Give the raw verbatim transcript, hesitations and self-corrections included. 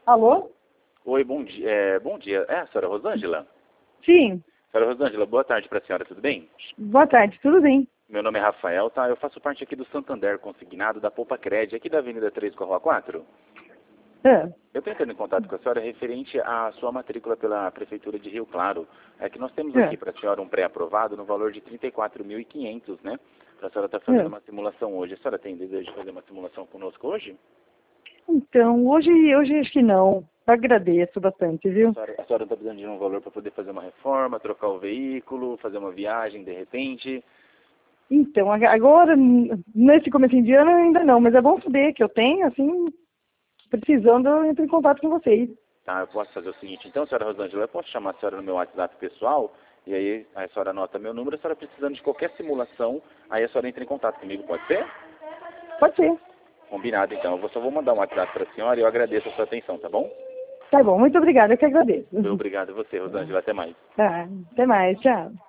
Alô? Oi, bom dia. É, bom dia. É a senhora Rosângela? Sim. Senhora Rosângela, boa tarde para a senhora, tudo bem? Boa tarde, tudo bem? Meu nome é Rafael, tá? Eu faço parte aqui do Santander Consignado da Poupa Cred, aqui da Avenida três com a Rua quatro. É. Eu estou entrando em contato com a senhora referente à sua matrícula pela Prefeitura de Rio Claro. É que nós temos É. aqui para a senhora um pré-aprovado no valor de trinta e quatro mil e quinhentos, né? Para a senhora estar fazendo É. uma simulação hoje. A senhora tem desejo de fazer uma simulação conosco hoje? Então, hoje, hoje acho que não. Agradeço bastante, A viu? senhora, a senhora está precisando de um valor para poder fazer uma reforma, trocar o veículo, fazer uma viagem de repente? Então, ag- agora, n- nesse começo de ano ainda não, mas é bom saber que eu tenho, assim, precisando, eu entro em contato com vocês. Tá, eu posso fazer o seguinte, então, senhora Rosângela, eu posso chamar a senhora no meu WhatsApp pessoal, e aí a senhora anota meu número, a senhora precisando de qualquer simulação, aí a senhora entra em contato comigo, pode ser? Pode ser. Combinado, então. Eu só vou mandar um WhatsApp para a senhora e eu agradeço a sua atenção, tá bom? Tá bom, muito obrigada, eu que agradeço. Muito obrigado a você, Rosângela. Até mais. Tá, até mais, tchau.